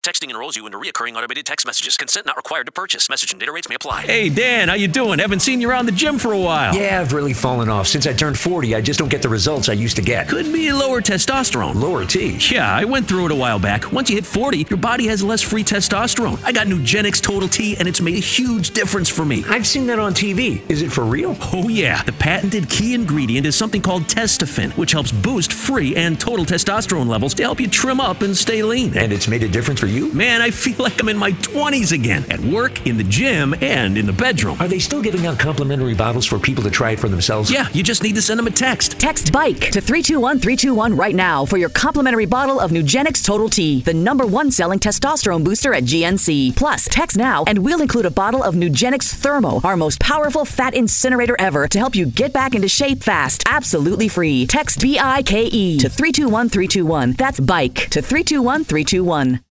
Texting enrolls you into recurring automated text messages. Consent not required to purchase. Message and data rates may apply. Hey, Dan, how you doing? Haven't seen you around the gym for a while. Yeah, I've really fallen off. Since I turned 40, I just don't get the results I used to get. Could be lower testosterone. Lower T? Yeah, I went through it a while back. Once you hit 40, your body has less free testosterone. I got Nugenix Total T, and it's made a huge difference for me. I've seen that on TV. Is it for real? Oh, yeah. The patented key ingredient is something called Testofen, which helps boost free and total testosterone levels to help you trim up and stay lean. And it's made a difference for you? Man, I feel like I'm in my 20s again, at work, in the gym, and in the bedroom. Are they still giving out complimentary bottles for people to try it for themselves? Yeah, you just need to send them a text. Text BIKE to 321-321 right now for your complimentary bottle of Nugenix Total T, the #1 selling testosterone booster at GNC. Plus, text now and we'll include a bottle of Nugenix Thermo, our most powerful fat incinerator ever, to help you get back into shape fast. Absolutely free. Text BIKE to 321-321. That's BIKE to 321-321.